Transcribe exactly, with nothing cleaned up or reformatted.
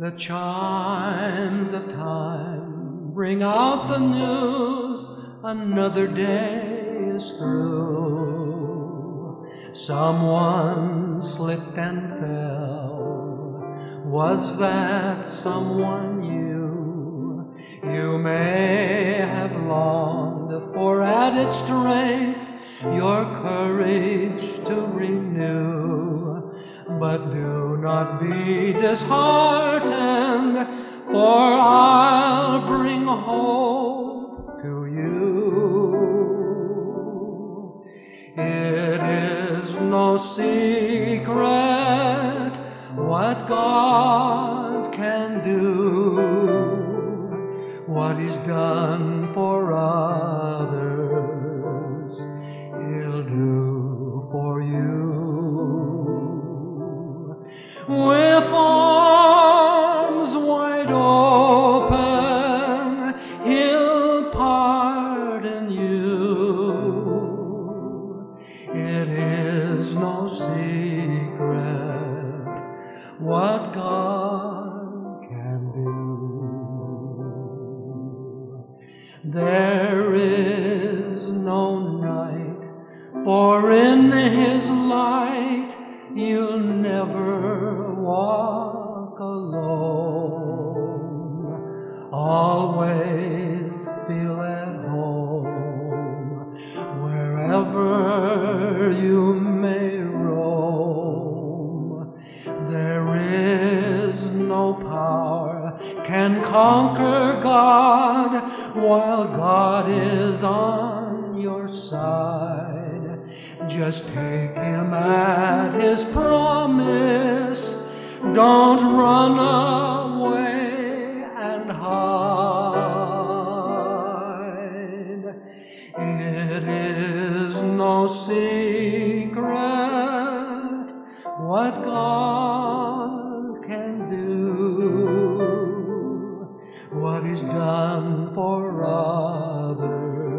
The chimes of time bring out the news, another day is through. Someone slipped and fell. Was that someone you? You may have longed for added strength, your courage to renew. But do not be disheartened, for I'll bring hope to you. It is no secret what God can do. What He's done for others, He'll do for you. With arms wide open, He'll pardon you. It is no secret what God can do. There is no night, for in His light you'll never walk alone. Always feel at home wherever you may roam. There is no power can conquer God while God is on your side. Just take Him at His promise. Don't run away and hide. It is no secret what God can do. What He's done for others,